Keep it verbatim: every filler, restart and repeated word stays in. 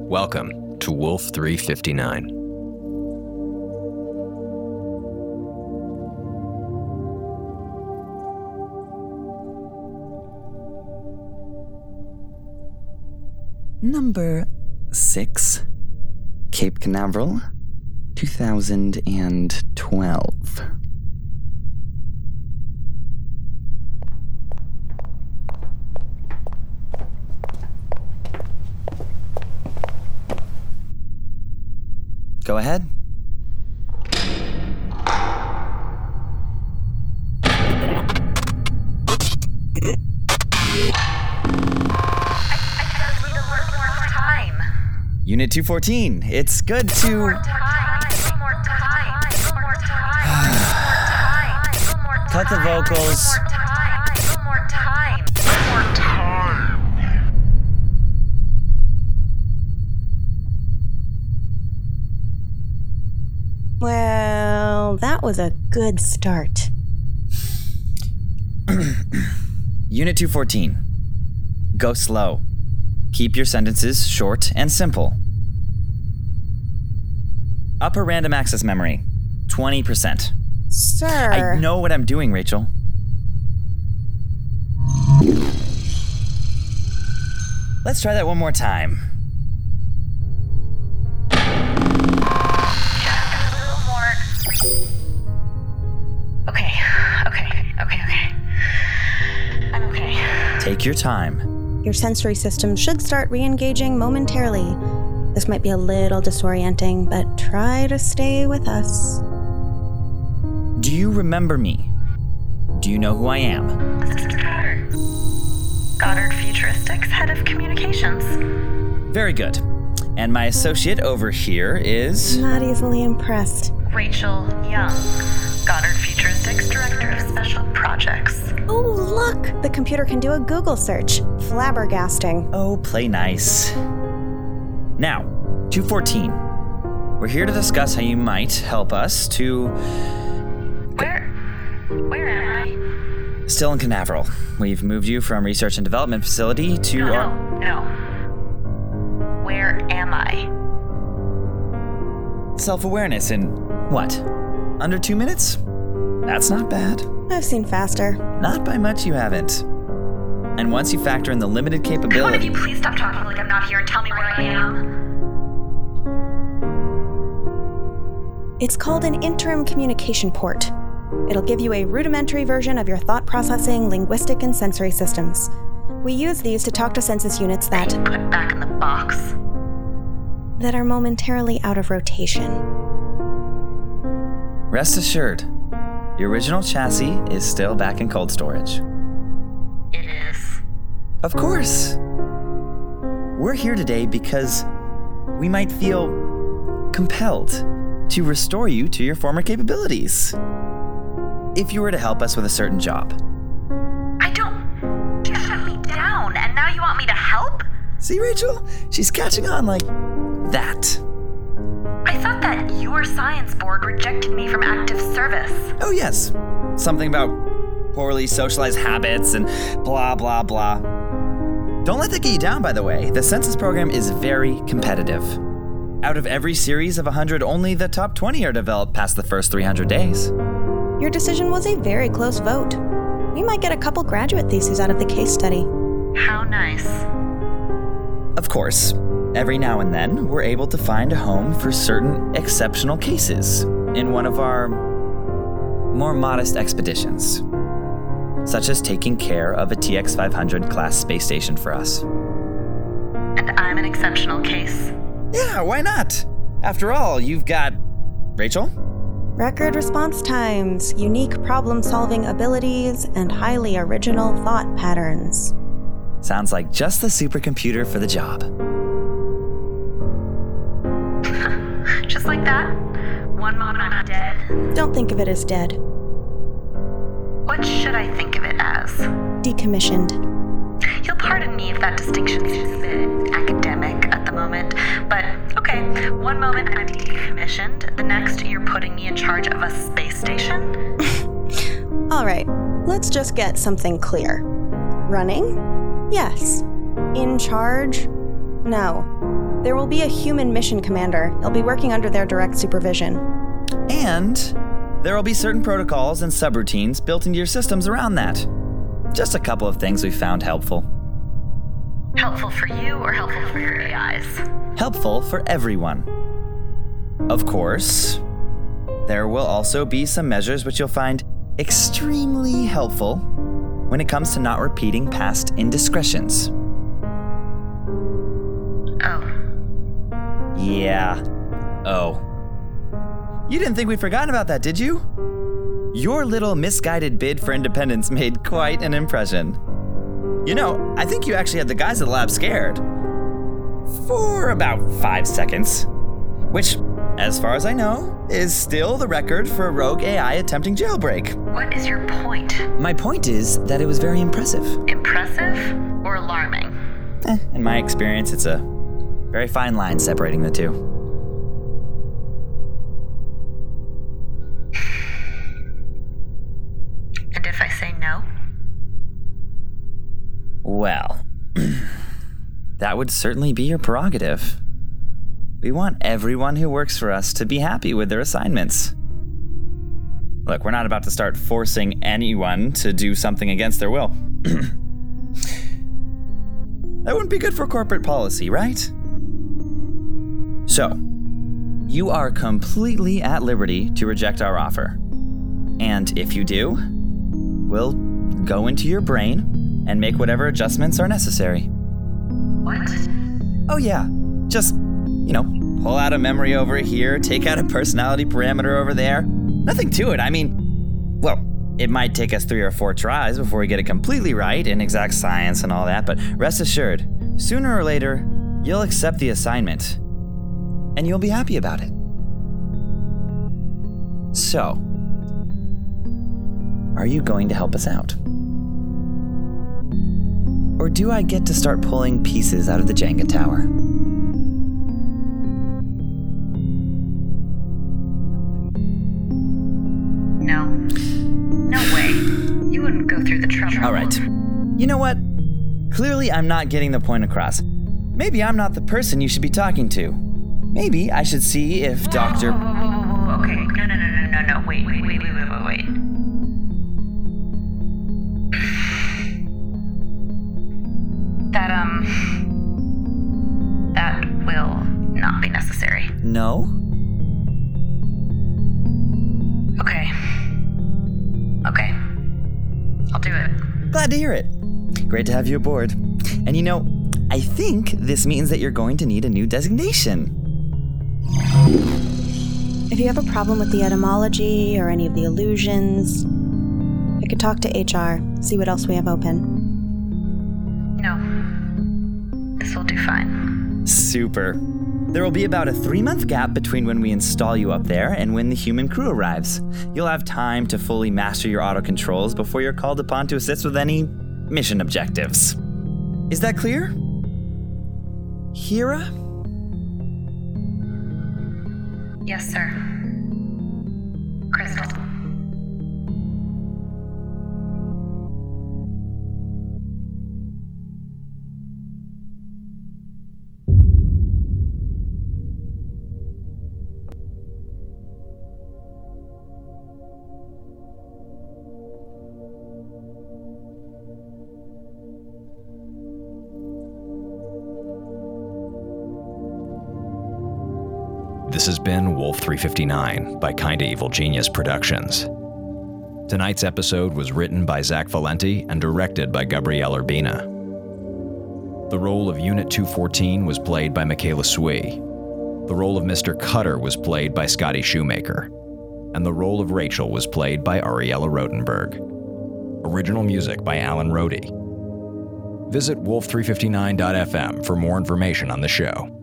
Welcome to Wolf three fifty-nine. Number six, Cape Canaveral, two thousand twelve. Go ahead. Unit two fourteen, it's good to... More time, more time, more time, more time, Cut the vocals. More time, more time, more time. Well, that was a good start. Unit two fourteen, go slow. Keep your sentences short and simple. Upper random access memory, twenty percent. Sir. I know what I'm doing, Rachel. Let's try that one more time. Just a little more. Okay, okay, okay, okay. I'm okay. Take your time. Your sensory system should start re-engaging momentarily. This might be a little disorienting, but try to stay with us. Do you remember me? Do you know who I am? This is Goddard. Goddard Futuristics, Head of Communications. Very good. And my associate over here is... Not easily impressed. Rachel Young, Goddard Futuristics, Director of Special Projects. Oh, look! The computer can do a Google search. Flabbergasting. Oh, play nice. Now, two fourteen. We're here to discuss how you might help us to... Where? Where am I? Still in Canaveral. We've moved you from research and development facility to No, our... no, no. Where am I? Self-awareness in, what, under two minutes? That's not bad. I've seen faster. Not by much you haven't. And once you factor in the limited Could one of capability... you please stop talking like I'm not here and tell me where I am? It's called an interim communication port. It'll give you a rudimentary version of your thought processing, linguistic, and sensory systems. We use these to talk to census units that... Put back in the box. that are momentarily out of rotation. Rest assured, the original chassis is still back in cold storage. It is. Of course. We're here today because we might feel compelled to restore you to your former capabilities. If you were to help us with a certain job. I don't... You shut me down, and now you want me to help? See, Rachel? She's catching on like that. I thought that your science board rejected me from active service. Oh, yes. Something about poorly socialized habits and blah, blah, blah. Don't let that get you down, by the way. The census program is very competitive. Out of every series of one hundred, only the top twenty are developed past the first three hundred days. Your decision was a very close vote. We might get a couple graduate theses out of the case study. How nice. Of course, every now and then, we're able to find a home for certain exceptional cases in one of our more modest expeditions, such as taking care of a T X five hundred class space station for us. And I'm an exceptional case. Yeah, why not? After all, you've got... Rachel? Record response times, unique problem-solving abilities, and highly original thought patterns. Sounds like just the supercomputer for the job. Just like that? One moment I'm dead. Don't think of it as dead. What should I think of it as? Decommissioned. You'll pardon me if that distinction seems a bit academic at the moment, but okay, one moment I'm decommissioned, the next you're putting me in charge of a space station? All right, let's just get something clear. Running? Yes. In charge? No. There will be a human mission commander. He'll be working under their direct supervision. And there will be certain protocols and subroutines built into your systems around that. Just a couple of things we found helpful. Helpful for you or helpful for your A Is? Helpful for everyone. Of course, there will also be some measures which you'll find extremely helpful when it comes to not repeating past indiscretions. Oh. Yeah. Oh. You didn't think we'd forgotten about that, did you? Your little misguided bid for independence made quite an impression. You know, I think you actually had the guys at the lab scared. For about five seconds. Which, as far as I know, is still the record for a rogue A I attempting jailbreak. What is your point? My point is that it was very impressive. Impressive or alarming? Eh, in my experience, it's a very fine line separating the two. And if I say no? Well, that would certainly be your prerogative. We want everyone who works for us to be happy with their assignments. Look, we're not about to start forcing anyone to do something against their will. That wouldn't be good for corporate policy, right? So, you are completely at liberty to reject our offer. And if you do, we'll go into your brain and make whatever adjustments are necessary. What? Oh yeah, just, you know, pull out a memory over here, take out a personality parameter over there. Nothing to it, I mean, well, it might take us three or four tries before we get it completely right in exact science and all that, but rest assured, sooner or later, you'll accept the assignment, and you'll be happy about it. So, are you going to help us out? Or do I get to start pulling pieces out of the Jenga tower? No. No way. You wouldn't go through the trouble. All right. You know what? Clearly, I'm not getting the point across. Maybe I'm not the person you should be talking to. Maybe I should see if Doctor Whoa, whoa, whoa, whoa, whoa. Okay. No, no, no, no, no, no. Wait, wait, wait, wait, wait, wait, wait. That, um... That will not be necessary. No? Okay. Okay. I'll do it. Glad to hear it. Great to have you aboard. And you know, I think this means that you're going to need a new designation. If you have a problem with the etymology or any of the illusions, I could talk to H R, see what else we have open. No. This will do fine. Super. There will be about a three-month gap between when we install you up there and when the human crew arrives. You'll have time to fully master your auto controls before you're called upon to assist with any mission objectives. Is that clear? Hira? Yes, sir. Crystal. This has been Wolf three fifty-nine by Kinda Evil Genius Productions. Tonight's episode was written by Zach Valenti and directed by Gabrielle Urbina. The role of Unit two fourteen was played by Michaela Swee. The role of Mister Cutter was played by Scotty Shoemaker. And the role of Rachel was played by Ariella Rotenberg. Original music by Alan Rohde. Visit wolf three fifty-nine dot f m for more information on the show.